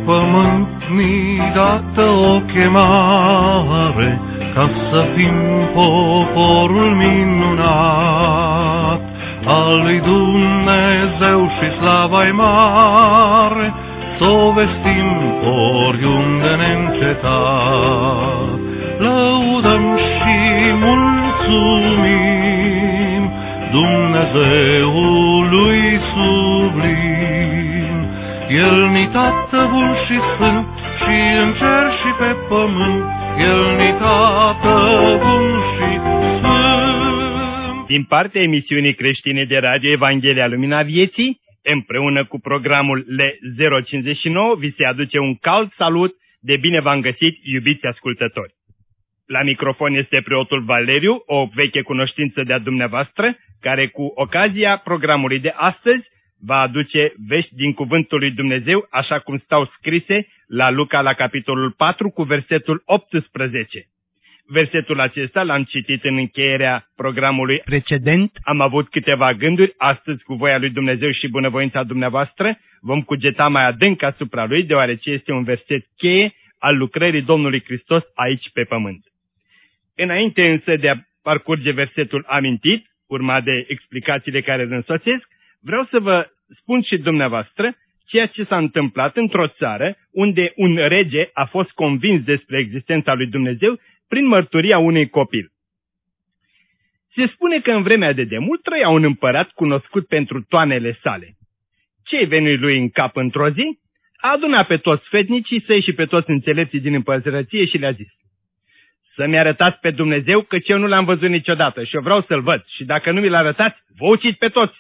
pământ mi-i dată o chemare, ca să fim poporul minunat al lui Dumnezeu și slava-i mare, s-o vestim oriunde neîncetat. Lăudăm și mulțumim Dumnezeului sublim. El ni Tată bun și sfânt, și în cer și pe pământ, El ni Tată bun și sfânt. Din partea emisiunii creștine de radio Evanghelia Lumina Vieții, împreună cu programul L059, vi se aduce un cald salut de bine v-am găsit, iubiți ascultători. La microfon este preotul Valeriu, o veche cunoștință de-a dumneavoastră, care cu ocazia programului de astăzi va aduce vești din cuvântul lui Dumnezeu, așa cum stau scrise la Luca, la capitolul 4, cu versetul 18. Versetul acesta l-am citit în încheierea programului precedent. Am avut câteva gânduri, astăzi cu voia lui Dumnezeu și bunăvoința dumneavoastră vom cugeta mai adânc asupra lui, deoarece este un verset cheie al lucrării Domnului Hristos aici pe pământ. Înainte însă de a parcurge versetul amintit, urmat de explicațiile care îl însoțesc, vreau să vă spun și dumneavoastră ceea ce s-a întâmplat într-o țară unde un rege a fost convins despre existența lui Dumnezeu prin mărturia unui copil. Se spune că în vremea de demult trăia un împărat cunoscut pentru toanele sale. Ce-i venit lui în cap într-o zi? A adunat pe toți sfetnicii săi și pe toți înțelepții din împărăție și le-a zis: să-mi arătați pe Dumnezeu, căci eu nu l-am văzut niciodată și eu vreau să-l văd, și dacă nu mi-l arătați, vă ucid pe toți.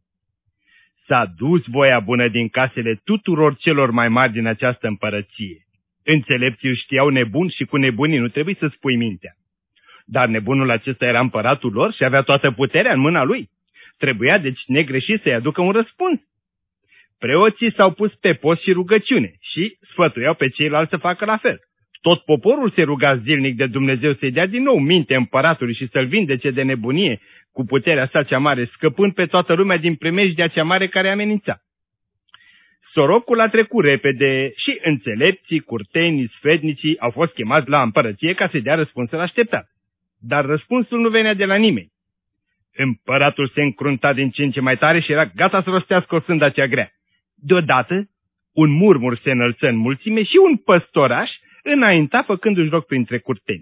S-a dus voia bună din casele tuturor celor mai mari din această împărăție. Înțelepții îl știau nebun și cu nebunii nu trebuie să spui mintea. Dar nebunul acesta era împăratul lor și avea toată puterea în mâna lui. Trebuia deci negreșit să-i aducă un răspuns. Preoții s-au pus pe post și rugăciune și sfătuiau pe ceilalți să facă la fel. Tot poporul se ruga zilnic de Dumnezeu să-i dea din nou minte împăratului și să-l vindece de nebunie cu puterea sa cea mare, scăpând pe toată lumea din primejdea cea mare care amenința. Sorocul a trecut repede și înțelepții, curtenii, sfetnicii au fost chemați la împărăție ca să-i dea răspunsul așteptat. Dar răspunsul nu venea de la nimeni. Împăratul se încrunta din ce în ce mai tare și era gata să rostească o sânda cea grea. Deodată, un murmur se înălță în mulțime și un păstoraș înainta făcându-și loc printre curteni.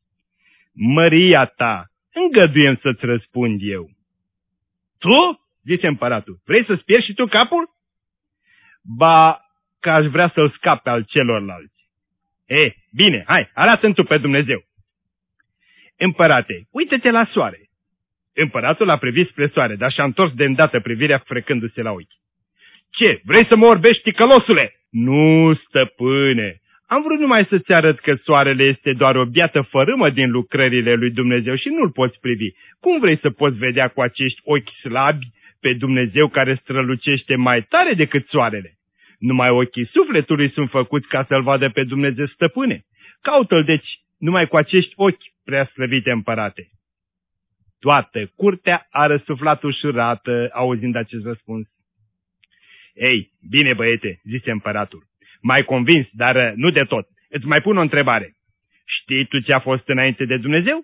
Măria ta, îngăduiem să-ți răspund eu. Tu? Zice împăratul, vrei să-ți pierzi și tu capul? Ba, că aș vrea să-l scap pe al celorlalți. Bine, hai, arată-mi tu pe Dumnezeu. Împărate, uită-te la soare. Împăratul a privit spre soare, dar și-a întors de îndată privirea frecându-se la ochi. Ce, vrei să mă orbești, ticălosule? Nu, stăpâne, am vrut numai să-ți arăt că soarele este doar o biată fărâmă din lucrările lui Dumnezeu și nu-l poți privi. Cum vrei să poți vedea cu acești ochi slabi pe Dumnezeu care strălucește mai tare decât soarele? Numai ochii sufletului sunt făcuți ca să-l vadă pe Dumnezeu, stăpâne. Caută-l deci numai cu acești ochi, prea slăvite împărate. Toată curtea a răsuflat ușurată, auzind acest răspuns. Ei, bine băiete, zise împăratul, m-ai convins, dar nu de tot. Îți mai pun o întrebare. Știi tu ce a fost înainte de Dumnezeu?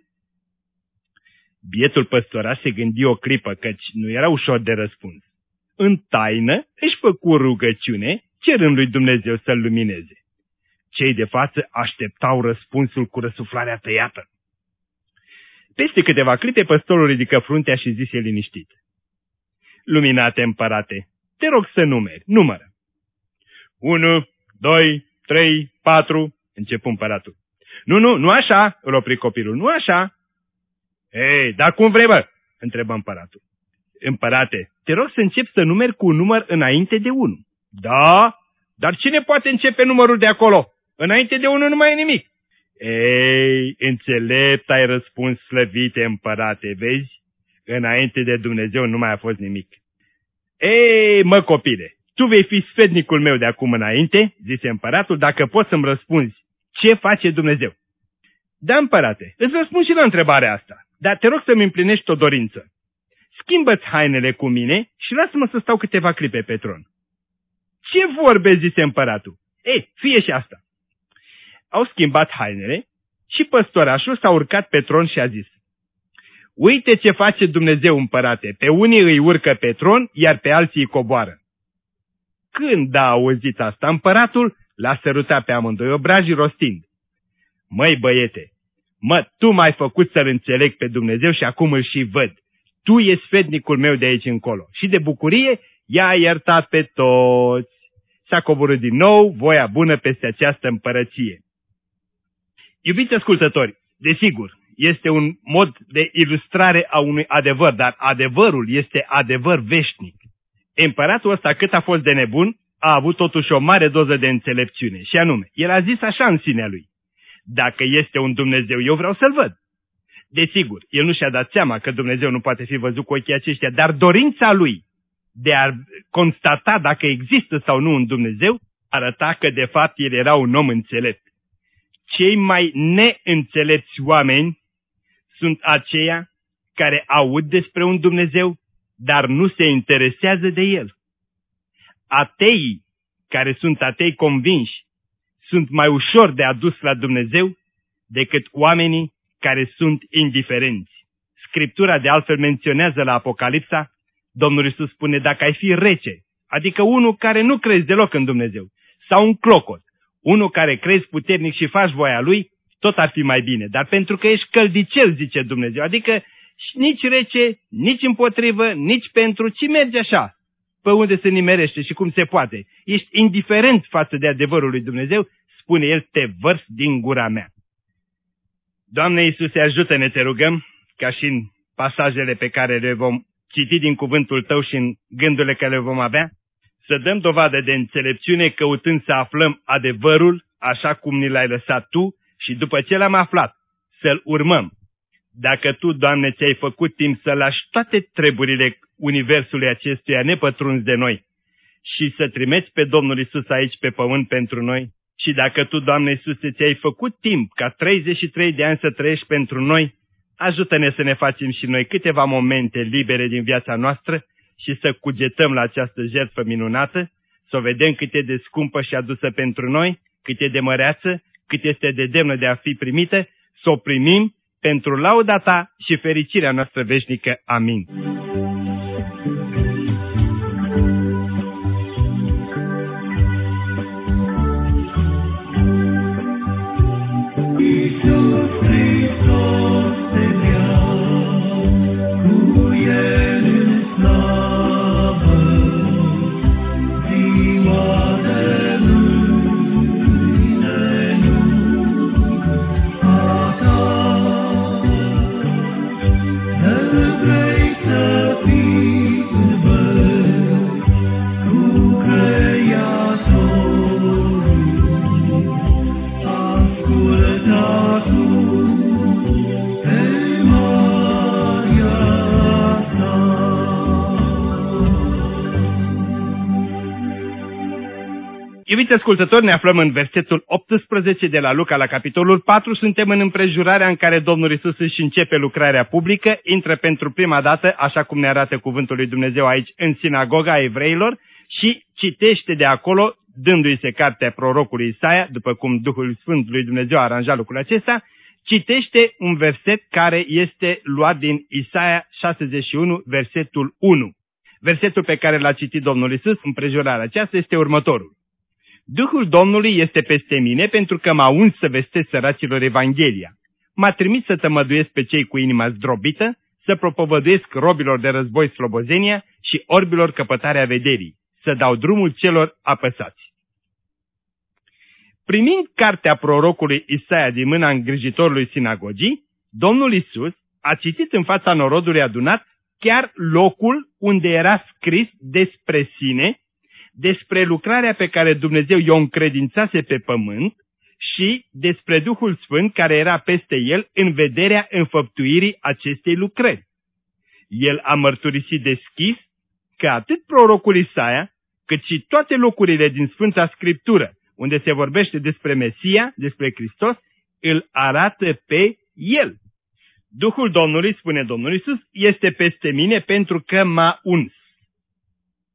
Bietul păstoraș se gândi o clipă, căci nu era ușor de răspuns. În taină își făcu rugăciune, cerând lui Dumnezeu să-l lumineze. Cei de față așteptau răspunsul cu răsuflarea tăiată. Peste câteva clipe, păstorul ridică fruntea și zise liniștit: Luminate împărate, te rog să numără. 1, 2, 3, 4, începu împăratul. Nu așa, îl opri copilul, nu așa. Ei, dar cum vrei, bă? Întrebă împăratul. Împărate, te rog să începi să numeri cu un număr înainte de 1. Da, dar cine poate începe numărul de acolo? Înainte de 1 nu mai e nimic. Ei, înțelept ai răspuns, slăvite împărate, vezi? Înainte de Dumnezeu nu mai a fost nimic. Ei, mă copile, tu vei fi sfetnicul meu de acum înainte, zise împăratul, dacă poți să-mi răspunzi ce face Dumnezeu. Da, împărate, îți răspund și la întrebarea asta, dar te rog să-mi împlinești o dorință. Schimbă-ți hainele cu mine și lasă-mă să stau câteva clipe pe tron. Ce vorbe, zise împăratul? Ei, fie și asta. Au schimbat hainele și păstorașul s-a urcat pe tron și a zis: uite ce face Dumnezeu, împărate, pe unii îi urcă pe tron, iar pe alții îi coboară. Când a auzit asta, împăratul l-a sărutat pe amândoi obrajii rostind: măi băiete, tu m-ai făcut să-L înțeleg pe Dumnezeu și acum îl și văd. Tu ești sfetnicul meu de aici încolo. Și de bucurie i-a iertat pe toți. S-a coborât din nou voia bună peste această împărăție. Iubiți ascultători, desigur, este un mod de ilustrare a unui adevăr, dar adevărul este adevăr veșnic. Împăratul ăsta, cât a fost de nebun, a avut totuși o mare doză de înțelepciune, și anume, el a zis așa în sinea lui: dacă este un Dumnezeu, eu vreau să-L văd. Desigur, el nu și-a dat seama că Dumnezeu nu poate fi văzut cu ochii aceștia, dar dorința lui de a constata dacă există sau nu un Dumnezeu arăta că de fapt el era un om înțelept. Cei mai neînțelepți oameni sunt aceia care aud despre un Dumnezeu, dar nu se interesează de el. Ateii, care sunt atei convinși, sunt mai ușor de adus la Dumnezeu decât oamenii care sunt indiferenți. Scriptura de altfel menționează la Apocalipsa, Domnul Iisus spune: dacă ai fi rece, adică unul care nu crezi deloc în Dumnezeu, sau un clocot, unul care crezi puternic și faci voia lui, tot ar fi mai bine. Dar pentru că ești căldicel, zice Dumnezeu, adică nici rece, nici împotrivă, nici pentru, ci mergi așa, pe unde se nimerește și cum se poate. Ești indiferent față de adevărul lui Dumnezeu, spune El: te vărs din gura mea. Doamne Iisuse, ajută-ne, te rugăm, ca și în pasajele pe care le vom citi din cuvântul Tău și în gândurile care le vom avea, să dăm dovadă de înțelepciune căutând să aflăm adevărul așa cum ni l-ai lăsat Tu și după ce l-am aflat, să-l urmăm. Dacă Tu, Doamne, ți-ai făcut timp să lași toate treburile universului acestuia nepătruns de noi și să trimeți pe Domnul Iisus aici pe pământ pentru noi, și dacă Tu, Doamne Iisuse, ți-ai făcut timp ca 33 de ani să trăiești pentru noi, ajută-ne să ne facem și noi câteva momente libere din viața noastră și să cugetăm la această jertfă minunată, să o vedem cât e de scumpă și adusă pentru noi, cât e de măreață, cât este de demnă de a fi primită, să o primim pentru lauda Ta și fericirea noastră veșnică. Amin. Iubiți ascultători, ne aflăm în versetul 18 de la Luca, la capitolul 4. Suntem în împrejurarea în care Domnul Iisus își începe lucrarea publică, intră pentru prima dată, așa cum ne arată cuvântul lui Dumnezeu aici, în sinagoga evreilor și citește de acolo, dându-i se cartea prorocului Isaia, după cum Duhul Sfânt lui Dumnezeu a aranjat lucrul acesta, citește un verset care este luat din Isaia 61, versetul 1. Versetul pe care l-a citit Domnul Iisus, împrejurarea aceasta, este următorul: Duhul Domnului este peste mine, pentru că m-a uns să vestesc săracilor Evanghelia. M-a trimis să tămăduiesc pe cei cu inima zdrobită, să propovăduiesc robilor de război slobozenia și orbilor căpătarea vederii, să dau drumul celor apăsați. Primind cartea prorocului Isaia din mâna îngrijitorului sinagogii, Domnul Iisus a citit în fața norodului adunat chiar locul unde era scris despre sine, despre lucrarea pe care Dumnezeu i-o încredințase pe pământ și despre Duhul Sfânt care era peste el în vederea înfăptuirii acestei lucrări. El a mărturisit deschis că atât prorocul Isaia, cât și toate locurile din Sfânta Scriptură, unde se vorbește despre Mesia, despre Hristos, îl arată pe el. Duhul Domnului, spune Domnul Iisus, este peste mine pentru că m-a uns.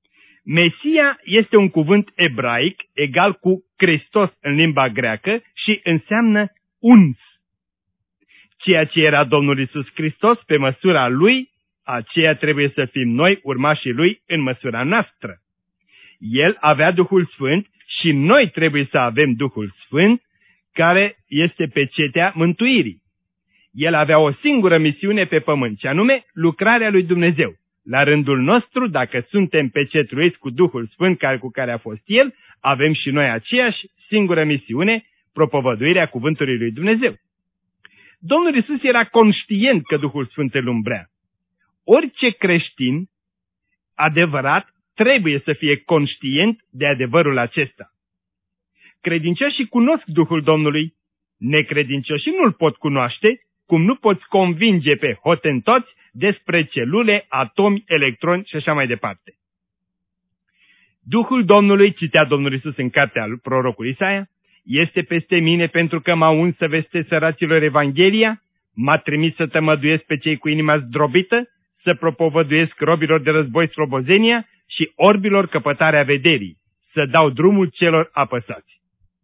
Mesia este un cuvânt ebraic egal cu Hristos în limba greacă și înseamnă uns. Ceea ce era Domnul Iisus Hristos pe măsura Lui, aceea trebuie să fim noi, urmașii Lui, în măsura noastră. El avea Duhul Sfânt și noi trebuie să avem Duhul Sfânt, care este pecetea mântuirii. El avea o singură misiune pe pământ, și anume lucrarea lui Dumnezeu. La rândul nostru, dacă suntem pecetruiți cu Duhul Sfânt cu care a fost El, avem și noi aceeași singură misiune, propovăduirea cuvântului lui Dumnezeu. Domnul Iisus era conștient că Duhul Sfânt îl umbrea. Orice creștin adevărat trebuie să fie conștient de adevărul acesta. Credincioșii cunosc Duhul Domnului, necredincioșii nu-L pot cunoaște, cum nu poți convinge pe hotentoți despre celule, atomi, electroni și așa mai departe. Duhul Domnului, citea Domnul Iisus în cartea prorocului Isaia, este peste mine pentru că m-a uns să vestesc săracilor Evanghelia, m-a trimis să tămăduiesc pe cei cu inima zdrobită, să propovăduiesc robilor de război slobozenia și orbilor căpătarea vederii, să dau drumul celor apăsați.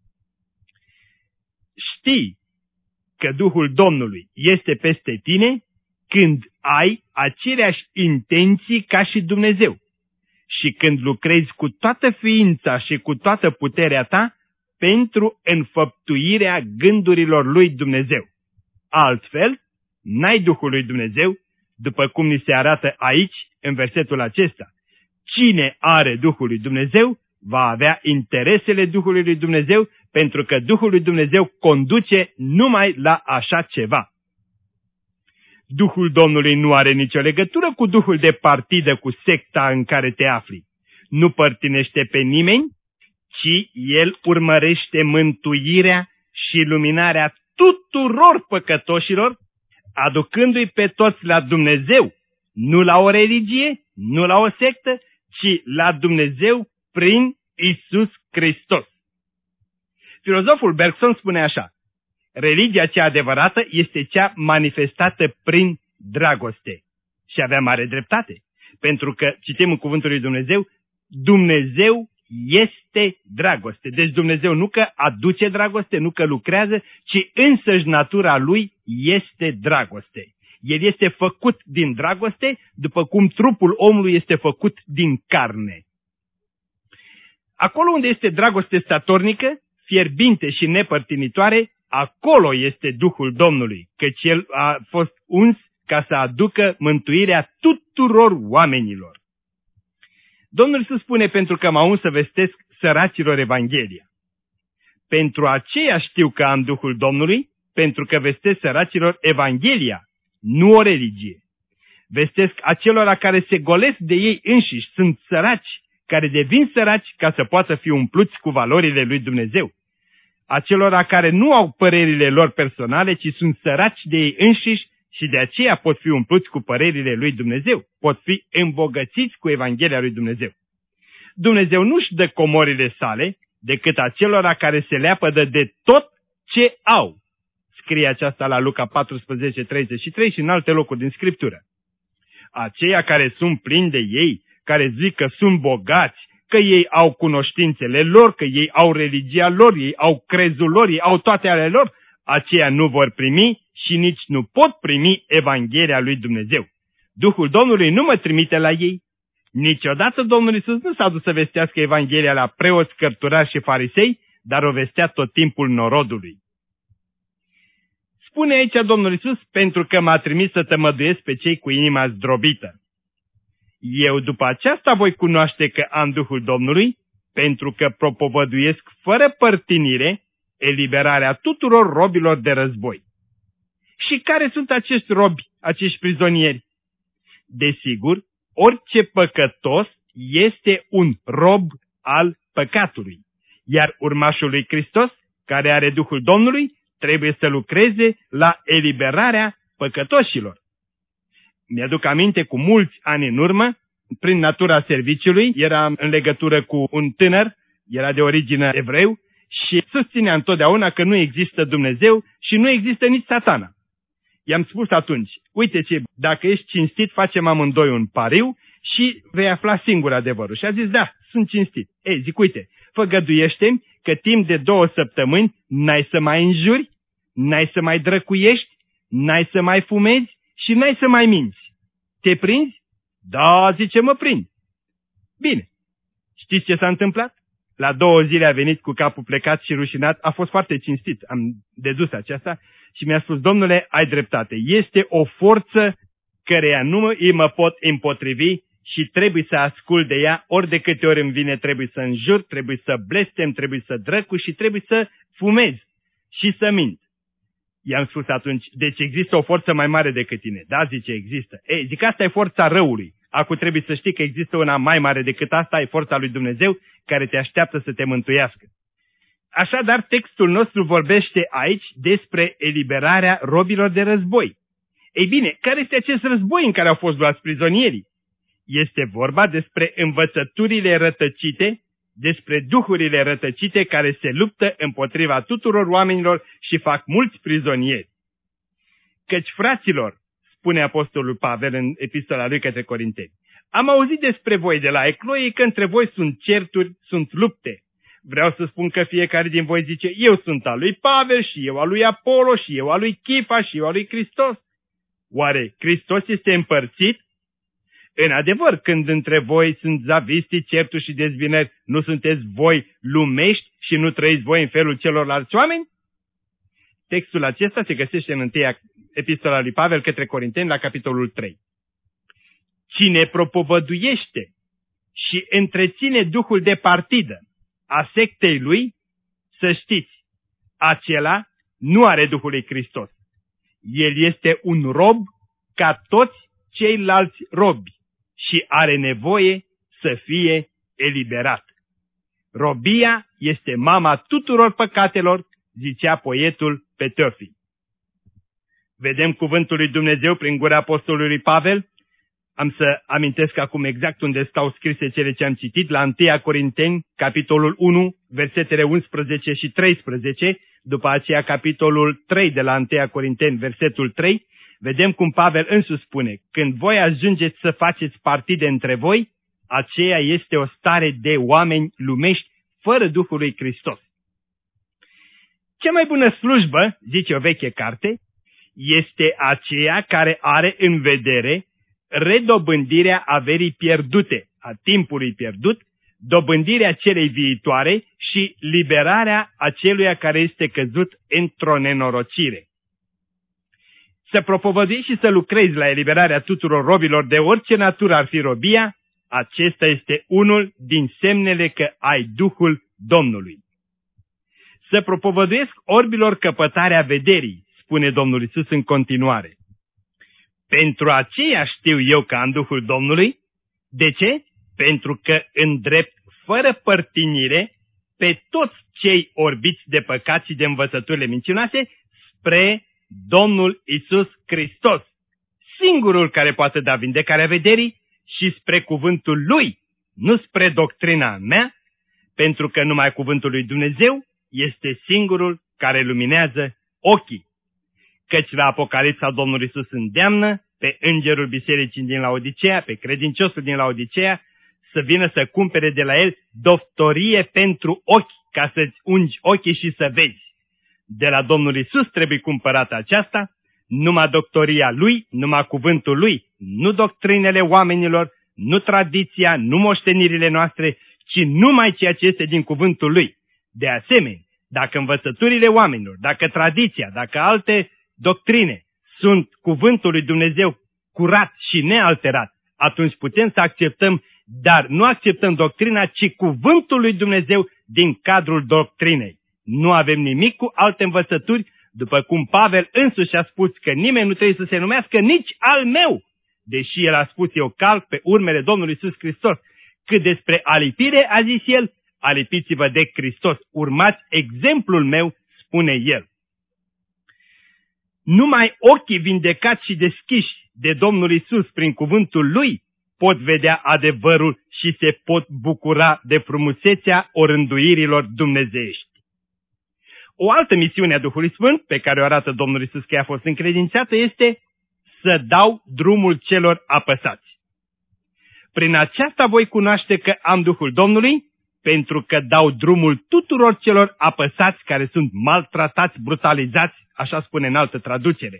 Știi că Duhul Domnului este peste tine când ai aceleași intenții ca și Dumnezeu și când lucrezi cu toată ființa și cu toată puterea ta pentru înfăptuirea gândurilor lui Dumnezeu. Altfel, n-ai Duhul lui Dumnezeu, după cum ni se arată aici, în versetul acesta. Cine are Duhul lui Dumnezeu va avea interesele Duhului lui Dumnezeu, pentru că Duhul lui Dumnezeu conduce numai la așa ceva. Duhul Domnului nu are nicio legătură cu duhul de partidă, cu secta în care te afli. Nu părtinește pe nimeni, ci el urmărește mântuirea și luminarea tuturor păcătoșilor, aducându-i pe toți la Dumnezeu, nu la o religie, nu la o sectă, ci la Dumnezeu prin Iisus Hristos. Filozoful Bergson spune așa: religia cea adevărată este cea manifestată prin dragoste. Și avea mare dreptate, pentru că, citim în cuvântul lui Dumnezeu, Dumnezeu este dragoste. Deci Dumnezeu nu că aduce dragoste, nu că lucrează, ci însăși natura Lui este dragoste. El este făcut din dragoste, după cum trupul omului este făcut din carne. Acolo unde este dragoste statornică, fierbinte și nepărtinitoare, acolo este Duhul Domnului, căci El a fost uns ca să aducă mântuirea tuturor oamenilor. Domnul Iisus spune, pentru că m-a uns să vestesc săracilor Evanghelia. Pentru aceea știu că am Duhul Domnului, pentru că vestesc săracilor Evanghelia, nu o religie. Vestesc acelora care se golesc de ei înșiși, sunt săraci, care devin săraci ca să poată fi umpluți cu valorile lui Dumnezeu. Acelora care nu au părerile lor personale, ci sunt săraci de ei înșiși și de aceea pot fi umpluți cu părerile lui Dumnezeu, pot fi îmbogățiți cu Evanghelia lui Dumnezeu. Dumnezeu nu-și dă comorile sale decât acelora care se leapădă de tot ce au. Scrie aceasta la Luca 14:33 și în alte locuri din Scriptură. Aceia care sunt plini de ei, care zic că sunt bogați, că ei au cunoștințele lor, că ei au religia lor, ei au crezul lor, ei au toate ale lor, aceia nu vor primi și nici nu pot primi Evanghelia lui Dumnezeu. Duhul Domnului nu mă trimite la ei. Niciodată Domnul Iisus nu s-a dus să vestească Evanghelia la preoți, cărturari și farisei, dar o vestea tot timpul norodului. Spune aici Domnul Iisus, pentru că m-a trimis să tămăduiesc pe cei cu inima zdrobită. Eu după aceasta voi cunoaște că am Duhul Domnului, pentru că propovăduiesc fără părtinire eliberarea tuturor robilor de război. Și care sunt acești robi, acești prizonieri? Desigur, orice păcătos este un rob al păcatului, iar urmașul lui Hristos, care are Duhul Domnului, trebuie să lucreze la eliberarea păcătoșilor. Mi-aduc aminte cu mulți ani în urmă, prin natura serviciului, eram în legătură cu un tânăr, era de origine evreu, și susținea întotdeauna că nu există Dumnezeu și nu există nici Satana. I-am spus atunci, uite ce, dacă ești cinstit, facem amândoi un pariu și vei afla singur adevărul. Și a zis, da, sunt cinstit. Ei, zic, uite, făgăduiește-mi că timp de 2 săptămâni n-ai să mai înjuri, n-ai să mai drăcuiești, n-ai să mai fumezi și n-ai să mai minți. Te prinzi? Da, zice, mă prind. Bine. Știți ce s-a întâmplat? La 2 zile a venit cu capul plecat și rușinat, a fost foarte cinstit, am dedus aceasta și mi-a spus, domnule, ai dreptate, este o forță căreia nu mă pot împotrivi și trebuie să ascult de ea, ori de câte ori îmi vine trebuie să înjur, trebuie să blestem, trebuie să drăcu și trebuie să fumez și să mint. I-am spus atunci, deci există o forță mai mare decât tine. Da, zice, există. Ei, zic, asta e forța răului. Acum trebuie să știi că există una mai mare decât asta, e forța lui Dumnezeu care te așteaptă să te mântuiască. Așadar, textul nostru vorbește aici despre eliberarea robilor de război. Ei bine, care este acest război în care au fost luați prizonierii? Este vorba despre învățăturile rătăcite, despre duhurile rătăcite care se luptă împotriva tuturor oamenilor și fac mulți prizonieri. Căci, fraților, spune apostolul Pavel în epistola lui către Corinteni, am auzit despre voi de la Ecloie că între voi sunt certuri, sunt lupte. Vreau să spun că fiecare din voi zice, eu sunt al lui Pavel și eu al lui Apollo și eu al lui Chifa și eu al lui Hristos. Oare Hristos este împărțit? În adevăr, când între voi sunt zavistii, certuri și dezbinări, nu sunteți voi lumești și nu trăiți voi în felul celorlalți oameni? Textul acesta se găsește în 1 epistola lui Pavel către Corinteni la capitolul 3. Cine propovăduiește și întreține duhul de partidă a sectei lui, să știți, acela nu are Duhul lui Hristos. El este un rob ca toți ceilalți robi și are nevoie să fie eliberat. Robia este mama tuturor păcatelor, zicea poetul Peteofi. Vedem cuvântul lui Dumnezeu prin gura apostolului Pavel. Am să amintesc acum exact unde stau scrise cele ce am citit, la 1 Corinteni, capitolul 1, versetele 11 și 13, după aceea capitolul 3 de la 1 Corinteni, versetul 3, vedem cum Pavel însuși spune, când voi ajungeți să faceți partide între voi, aceea este o stare de oameni lumești, fără Duhul lui Hristos. Cea mai bună slujbă, zice o veche carte, este aceea care are în vedere redobândirea averii pierdute, a timpului pierdut, dobândirea celei viitoare și liberarea aceluia care este căzut într-o nenorocire. Să propovăduiești și să lucrezi la eliberarea tuturor robilor de orice natură ar fi robia, acesta este unul din semnele că ai Duhul Domnului. Să propovăduiesc orbilor căpătarea vederii, spune Domnul Iisus în continuare. Pentru aceea știu eu că am Duhul Domnului. De ce? Pentru că îndrept fără părtinire pe toți cei orbiți de păcat și de învățăturile mincinoase spre Domnul Iisus Hristos, singurul care poate da vindecarea vederii și spre cuvântul Lui, nu spre doctrina mea, pentru că numai cuvântul lui Dumnezeu este singurul care luminează ochii. Căci la Apocalipsa Domnul Iisus îndeamnă pe îngerul bisericii din Laodicea, pe credinciosul din Laodicea, să vină să cumpere de la el doftorie pentru ochi, ca să-ți ungi ochii și să vezi. De la Domnul Iisus trebuie cumpărată aceasta, numai doctoria Lui, numai cuvântul Lui, nu doctrinele oamenilor, nu tradiția, nu moștenirile noastre, ci numai ceea ce este din cuvântul Lui. De asemenea, dacă învățăturile oamenilor, dacă tradiția, dacă alte doctrine sunt cuvântul lui Dumnezeu curat și nealterat, atunci putem să acceptăm, dar nu acceptăm doctrina, ci cuvântul lui Dumnezeu din cadrul doctrinei. Nu avem nimic cu alte învățături, după cum Pavel însuși a spus că nimeni nu trebuie să se numească nici al meu, deși el a spus eu calc pe urmele Domnului Iisus Hristos. Cât despre alipire, a zis el, alipiți-vă de Hristos, urmați exemplul meu, spune el. Numai ochii vindecați și deschiși de Domnul Iisus prin cuvântul Lui pot vedea adevărul și se pot bucura de frumusețea orânduirilor dumnezeiești. O altă misiune a Duhului Sfânt, pe care o arată Domnul Iisus că i-a fost încredințată, este să dau drumul celor apăsați. Prin aceasta voi cunoaște că am Duhul Domnului, pentru că dau drumul tuturor celor apăsați care sunt maltratați, brutalizați, așa spune în altă traducere.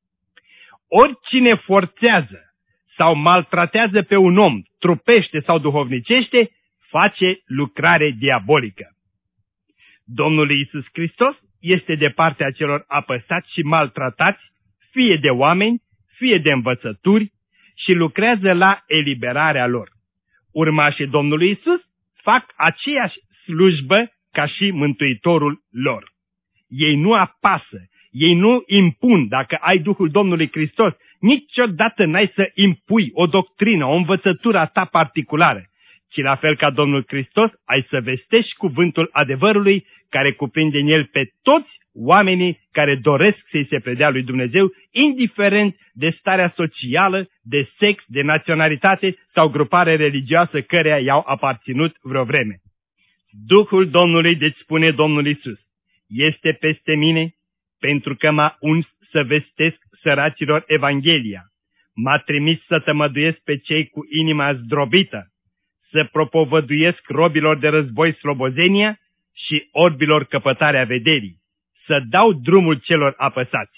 Oricine forțează sau maltratează pe un om, trupește sau duhovnicește, face lucrare diabolică. Domnul Iisus Hristos este de partea celor apăsați și maltratați, fie de oameni, fie de învățături, și lucrează la eliberarea lor. Urmașii Domnului Iisus fac aceeași slujbă ca și Mântuitorul lor. Ei nu apasă, ei nu impun. Dacă ai Duhul Domnului Hristos, niciodată n-ai să impui o doctrină, o învățătură a ta particulară, ci la fel ca Domnul Hristos ai să vestești cuvântul adevărului care cuprinde în el pe toți oamenii care doresc să-i se predea lui Dumnezeu, indiferent de starea socială, de sex, de naționalitate sau grupare religioasă căreia i-au aparținut vreo vreme. Duhul Domnului, deci spune Domnul Iisus, este peste mine pentru că m-a uns să vestesc săracilor Evanghelia. M-a trimis să tămăduiesc pe cei cu inima zdrobită, să propovăduiesc robilor de război slobozenia și orbilor căpătarea vederii, să dau drumul celor apăsați.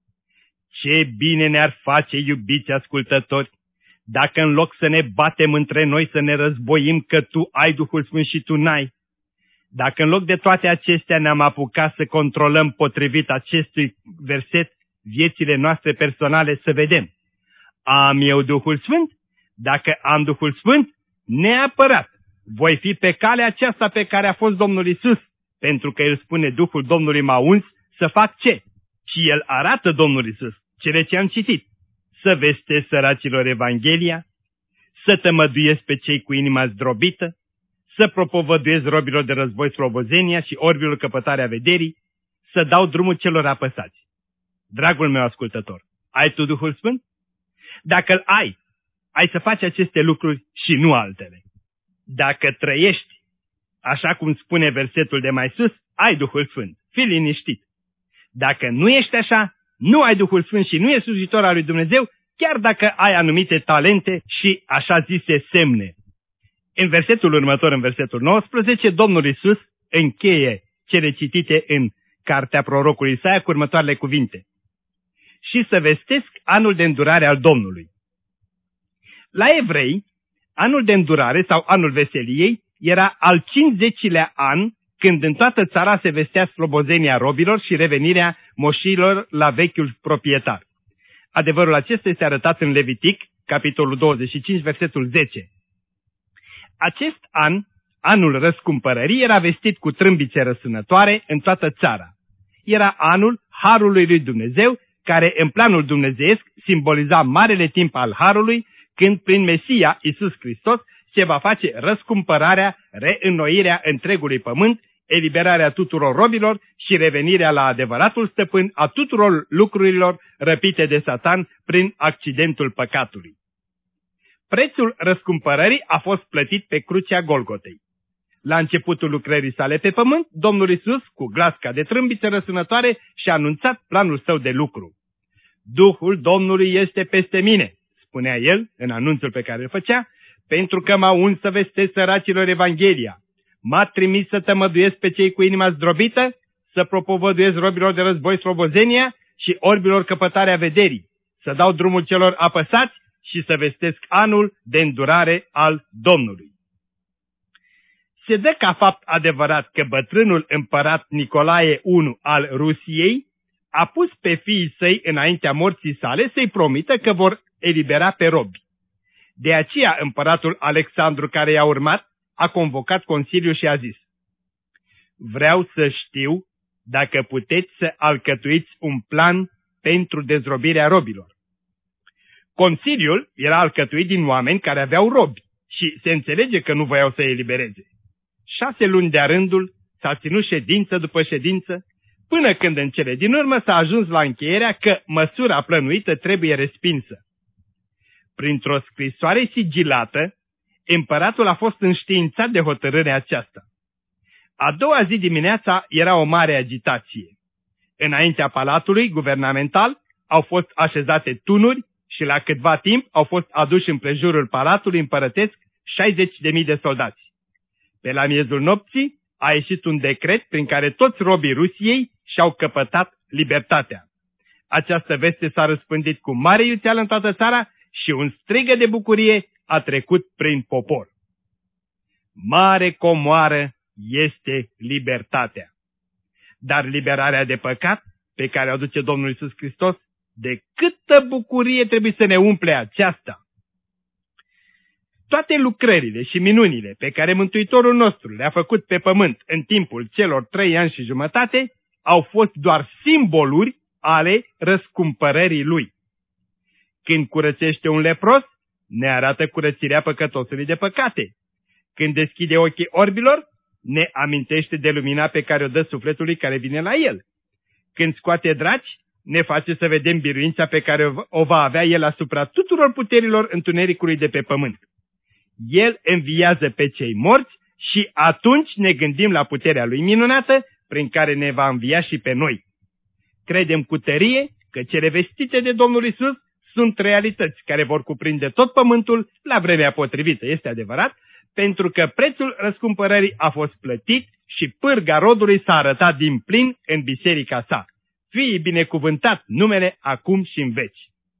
Ce bine ne-ar face, iubiți ascultători, dacă în loc să ne batem între noi să ne războim că tu ai Duhul Sfânt și tu n-ai, dacă în loc de toate acestea ne-am apucat să controlăm potrivit acestui verset viețile noastre personale, să vedem, am eu Duhul Sfânt? Dacă am Duhul Sfânt, neapărat voi fi pe calea aceasta pe care a fost Domnul Iisus, pentru că El spune Duhul Domnului m-a uns să fac ce? Și El arată Domnul Iisus cele ce am citit, să vestesc săracilor Evanghelia, să tămăduiesc pe cei cu inima zdrobită, să propovăduiesc robilor de război slobozenia și orbilor căpătarea vederii, să dau drumul celor apăsați. Dragul meu ascultător, ai tu Duhul Sfânt? Dacă îl ai să faci aceste lucruri și nu altele. Dacă trăiești, așa cum spune versetul de mai sus, ai Duhul Sfânt, fii liniștit. Dacă nu ești așa, nu ai Duhul Sfânt și nu ești slujitor al lui Dumnezeu, chiar dacă ai anumite talente și așa zise semne. În versetul următor, în versetul 19, Domnul Iisus încheie cele citite în cartea prorocului Isaia cu următoarele cuvinte. Și să vestesc anul de îndurare al Domnului. La evrei, anul de îndurare sau anul veseliei era al 50-lea an când în toată țara se vestea slobozenia robilor și revenirea moșilor la vechiul proprietar. Adevărul acesta este arătat în Levitic, capitolul 25, versetul 10. Acest an, anul răscumpărării, era vestit cu trâmbițe răsunătoare în toată țara. Era anul Harului lui Dumnezeu, care în planul dumnezeiesc simboliza marele timp al Harului, când prin Mesia, Iisus Hristos, se va face răscumpărarea, reînnoirea întregului pământ, eliberarea tuturor robilor și revenirea la adevăratul stăpân a tuturor lucrurilor răpite de Satan prin accidentul păcatului. Prețul răscumpărării a fost plătit pe crucea Golgotei. La începutul lucrării sale pe pământ, Domnul Iisus, cu glas ca de trâmbiță răsunătoare, și-a anunțat planul său de lucru. Duhul Domnului este peste mine, spunea el în anunțul pe care îl făcea, pentru că m-a uns să vestesc săracilor Evanghelia. M-a trimis să tămăduiesc pe cei cu inima zdrobită, să propovăduiesc robilor de război slobozenia și orbilor căpătarea vederii, să dau drumul celor apăsați și să vestesc anul de îndurare al Domnului. Se dă ca fapt adevărat că bătrânul împărat Nicolae I al Rusiei a pus pe fiii săi înaintea morții sale să-i promită că vor elibera pe robi. De aceea împăratul Alexandru, care i-a urmat, a convocat consiliul și a zis: vreau să știu dacă puteți să alcătuiți un plan pentru dezrobirea robilor. Consiliul era alcătuit din oameni care aveau robi și se înțelege că nu voiau să elibereze. 6 luni de-a rândul s-a ținut ședință după ședință, până când în cele din urmă s-a ajuns la încheierea că măsura plănuită trebuie respinsă. Printr-o scrisoare sigilată, împăratul a fost înștiințat de hotărârea aceasta. A doua zi dimineața era o mare agitație. Înaintea palatului guvernamental au fost așezate tunuri și la câtva timp au fost aduși împrejurul palatului împărătesc 60.000 de soldați. Pe la miezul nopții a ieșit un decret prin care toți robii Rusiei și-au căpătat libertatea. Această veste s-a răspândit cu mare iuțeală în toată țara și un strigă de bucurie a trecut prin popor. Mare comoară este libertatea. Dar liberarea de păcat pe care o aduce Domnul Iisus Hristos, de câtă bucurie trebuie să ne umple aceasta! Toate lucrările și minunile pe care Mântuitorul nostru le-a făcut pe pământ în timpul celor 3 ani și jumătate au fost doar simboluri ale răscumpărării Lui. Când curățește un lepros, ne arată curățirea păcătosului de păcate. Când deschide ochii orbilor, ne amintește de lumina pe care o dă sufletului care vine la el. Când scoate draci, ne face să vedem biruința pe care o va avea el asupra tuturor puterilor întunericului de pe pământ. El înviază pe cei morți și atunci ne gândim la puterea lui minunată prin care ne va învia și pe noi. Credem cu tărie că cele vestite de Domnul Iisus sunt realități care vor cuprinde tot pământul la vremea potrivită, este adevărat, pentru că prețul răscumpărării a fost plătit și pârga rodului s-a arătat din plin în biserica sa. Fie binecuvântat numele acum și în veci.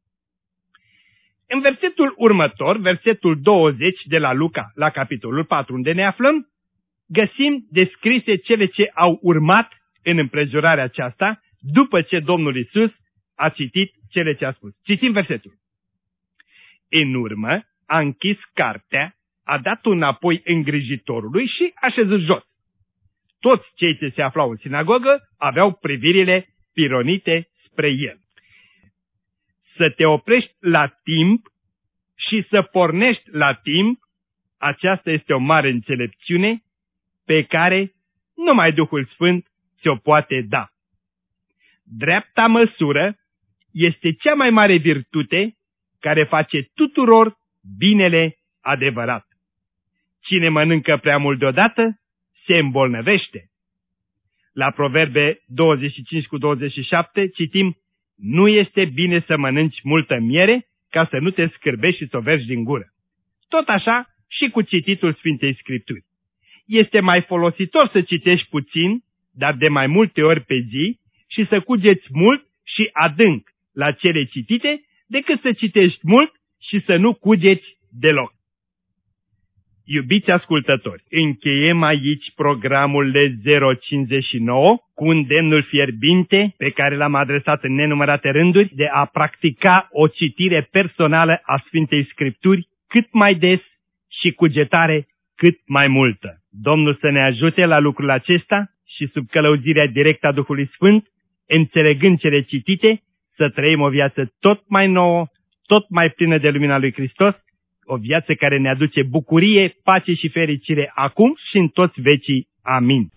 În versetul următor, versetul 20 de la Luca, la capitolul 4, unde ne aflăm, găsim descrise cele ce au urmat în împrejurarea aceasta, după ce Domnul Iisus a citit cele ce a spus. Citim versetul. În urmă a închis cartea, a dat-o înapoi îngrijitorului și a șezut jos. Toți cei ce se aflau în sinagogă aveau privirile pironite spre el. Să te oprești la timp și să pornești la timp, aceasta este o mare înțelepciune pe care numai Duhul Sfânt ți-o poate da. Dreapta măsură este cea mai mare virtute care face tuturor binele adevărat. Cine mănâncă prea mult deodată, se îmbolnăvește. La Proverbe 25:27 citim: nu este bine să mănânci multă miere ca să nu te scârbești și să o vergi din gură. Tot așa și cu cititul Sfintei Scripturi. Este mai folositor să citești puțin, dar de mai multe ori pe zi, și să cugeți mult și adânc la cele citite, decât să citești mult și să nu cugeți deloc. Iubiți ascultători, încheiem aici programul L059 cu îndemnul fierbinte pe care l-am adresat în nenumărate rânduri de a practica o citire personală a Sfintei Scripturi cât mai des și cugetare cât mai multă. Domnul să ne ajute la lucrul acesta și sub călăuzirea directă a Duhului Sfânt, înțelegând cele citite, să trăim o viață tot mai nouă, tot mai plină de lumina lui Hristos, o viață care ne aduce bucurie, pace și fericire acum și în toți vecii. Amin.